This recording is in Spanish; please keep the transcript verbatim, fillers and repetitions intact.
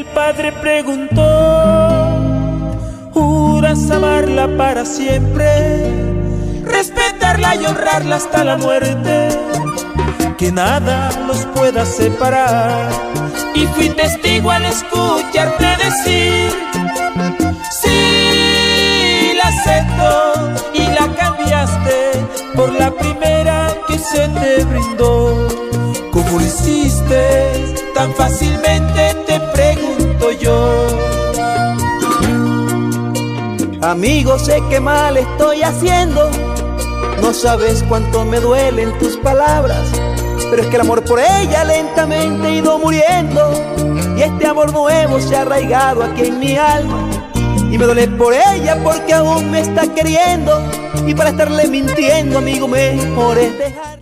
padre preguntó: ¿juras amarla para siempre, respetarla y honrarla hasta la muerte, que nada los pueda separar? Y fui testigo al escucharte decir: sí, la acepto, y la cambiaste por la primera que se te brindó. ¿Cómo lo hiciste tan fácilmente? Te pregunto yo. Amigo, sé que mal estoy haciendo, no sabes cuánto me duelen tus palabras, pero es que el amor por ella lentamente ha ido muriendo, y este amor nuevo se ha arraigado aquí en mi alma, y me duele por ella porque aún me está queriendo, y para estarle mintiendo, amigo, mejor es dejar.